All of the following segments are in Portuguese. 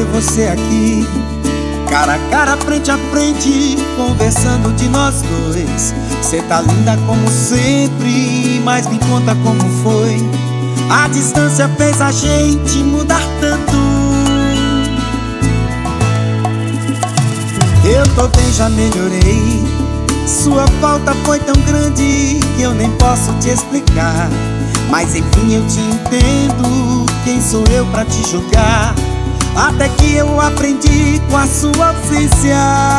ter você aqui, cara a cara, frente a frente, conversando de nós dois. Cê tá linda como sempre, mas me conta como foi. A distância fez a gente mudar tanto. Eu tô bem, já melhorei. Sua falta foi tão grande que eu nem posso te explicar. Mas enfim eu te entendo, quem sou eu pra te julgar? Até que eu aprendi com a sua ausência.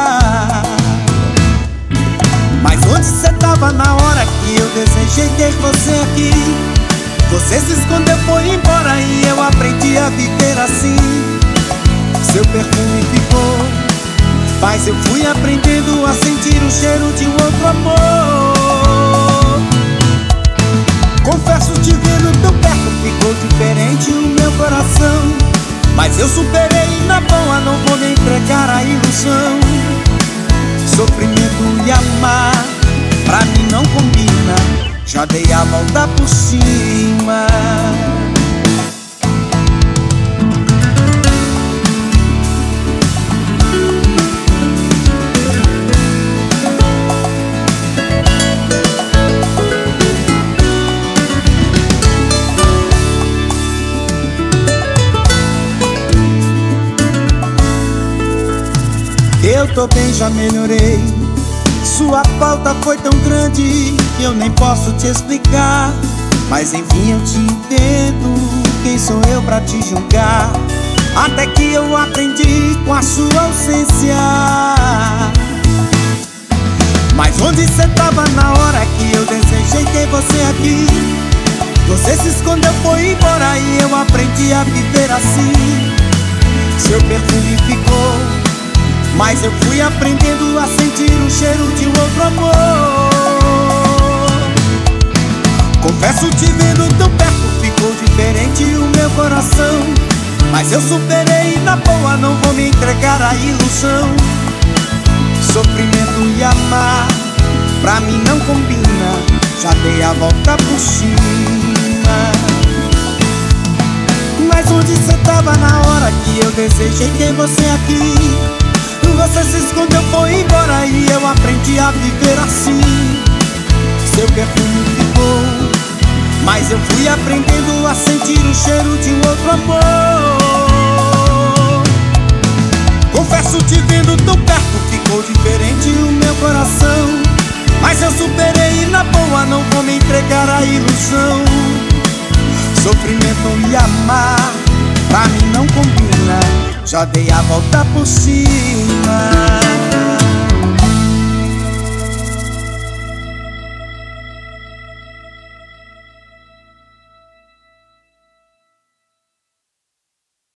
Mas onde cê tava na hora que eu desejei ter você aqui? Você se escondeu, foi embora e eu aprendi a viver assim. Seu perfume ficou, mas eu fui aprendendo a sentir o cheiro de um outro amor. Confesso, te vendo tão perto ficou diferente o meu coração. Mas eu superei na boa, não vou me entregar à ilusão. Sofrimento e amar, pra mim não combina. Já dei a volta por cima. Eu tô bem, já melhorei. Sua falta foi tão grande que eu nem posso te explicar. Mas enfim eu te entendo, quem sou eu pra te julgar? Até que eu aprendi com a sua ausência. Mas onde cê tava na hora que eu desejei ter você aqui? Você se escondeu, foi embora e eu aprendi a viver assim. Seu perfume ficou, mas eu fui aprendendo a sentir o cheiro de um outro amor. Confesso, te vendo tão perto ficou diferente o meu coração. Mas eu superei e na boa não vou me entregar à ilusão. Sofrimento e amar, pra mim não combina. Já dei a volta por cima. Mas onde cê tava na hora que eu desejei ter você aqui? Você se escondeu, foi embora e eu aprendi a viver assim. Seu perfume ficou, mas eu fui aprendendo a sentir o cheiro de um outro amor. Confesso, te vendo tão perto ficou diferente o meu coração. Mas eu superei e na boa não vou me entregar à ilusão. Sofrimento e amar, pra mim não combina. Já dei a volta por cima.